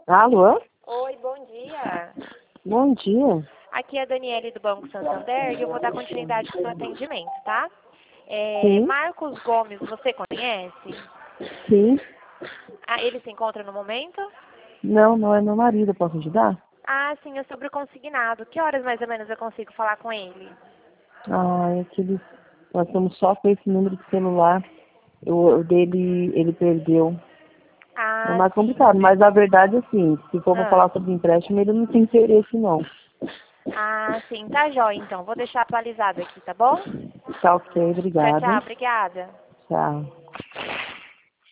Alô? Oi, bom dia. Bom dia. Aqui é a Daniele do Banco Santander e eu vou dar continuidade com o seu atendimento, tá? Sim, Marcos Gomes, você conhece? sim. Ah, ele se encontra no momento? Não, não é meu marido, posso ajudar? Ah, sim, é sobre o consignado. Que horas mais ou menos eu consigo falar com ele? Ah, é que nós estamos só com esse número de celular. O dele, ele perdeu. É Ah, mais sim. complicado, mas a verdade é assim, se for pra Ah, falar sobre empréstimo, ele não tem interesse não. sim, tá jóia então. Vou deixar atualizado aqui, tá bom? Tá ok, Tchau, obrigada. tchau, obrigada. Tchau.